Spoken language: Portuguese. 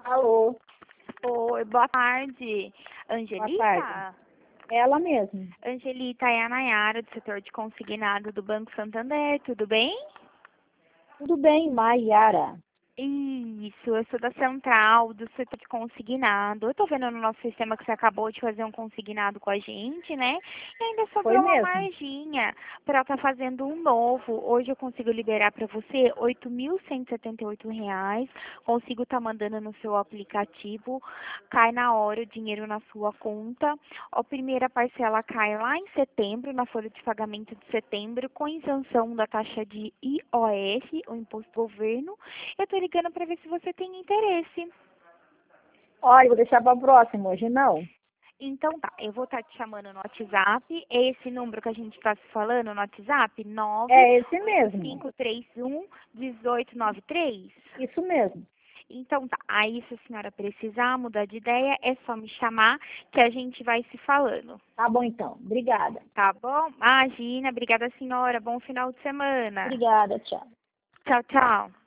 Alô, Oi, boa tarde. boa Angelita? tarde. Ela mesma. Angelita, é a Nayara, do setor de consignado do Banco Santander, tudo bem? Tudo bem, Maiara? Isso, eu sou da central do setor de consignado. Eu tô vendo no nosso sistema que você acabou de fazer um consignado com a gente, né? E ainda Foi sobrou uma mesmo. marginha para estar fazendo um novo. Hoje eu consigo liberar para você R$ 8.178. Consigo estar mandando no seu aplicativo. Cai na hora o dinheiro na sua conta. A primeira parcela cai lá em setembro, na folha de pagamento de setembro, com isenção da taxa de IOF, o Imposto do Governo. Eu tô ligando para ver se você tem interesse. Olha, vou deixar para próximo, hoje não. Então tá, eu vou estar te chamando no WhatsApp. É esse número que a gente está se falando no WhatsApp? É esse mesmo. 98531-1893? Isso mesmo. Então tá, aí se a senhora precisar mudar de ideia, é só me chamar que a gente vai se falando. Tá bom então. Obrigada. Tá bom? Imagina, obrigada senhora, bom final de semana. Obrigada, tchau. Tchau, tchau.